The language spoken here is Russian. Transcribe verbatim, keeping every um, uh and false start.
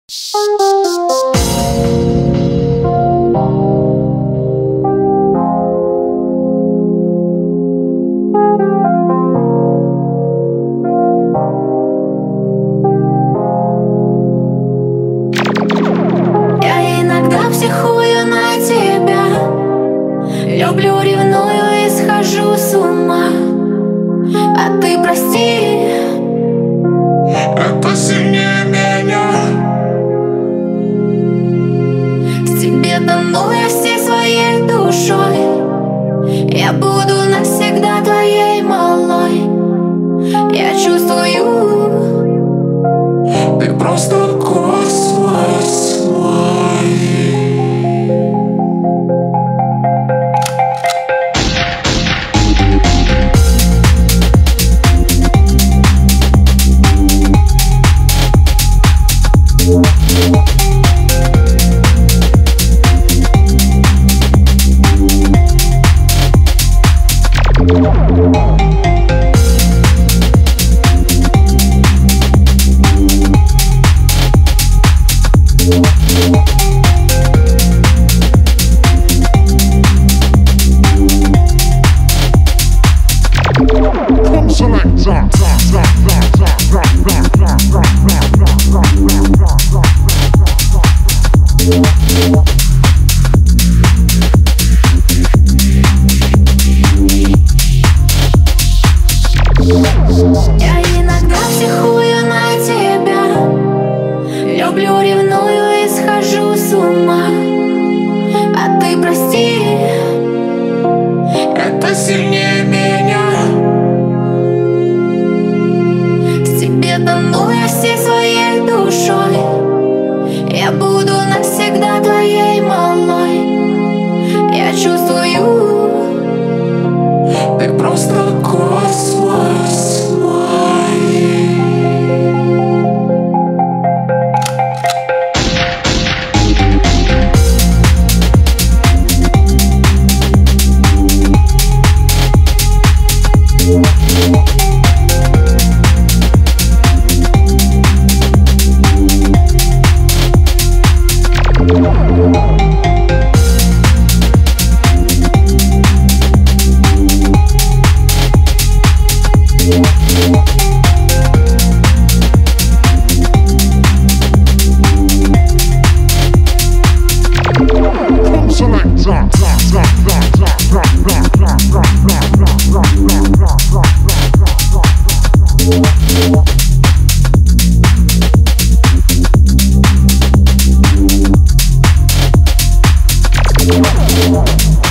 Я иногда психую на тебя, люблю, ревную и схожу с ума. А ты прости, это сильнее меня. тебе тону я всей своей душой. Я буду навсегда твоей малой. Я чувствую, Ты просто космос мой. я иногда психую на тебя, люблю, ревную и схожу с ума. А ты прости, Это сильнее меня. тебе тону я всей своей душой. Я буду навсегда твоей малой. Я чувствую, Ты просто космос мой. Selector.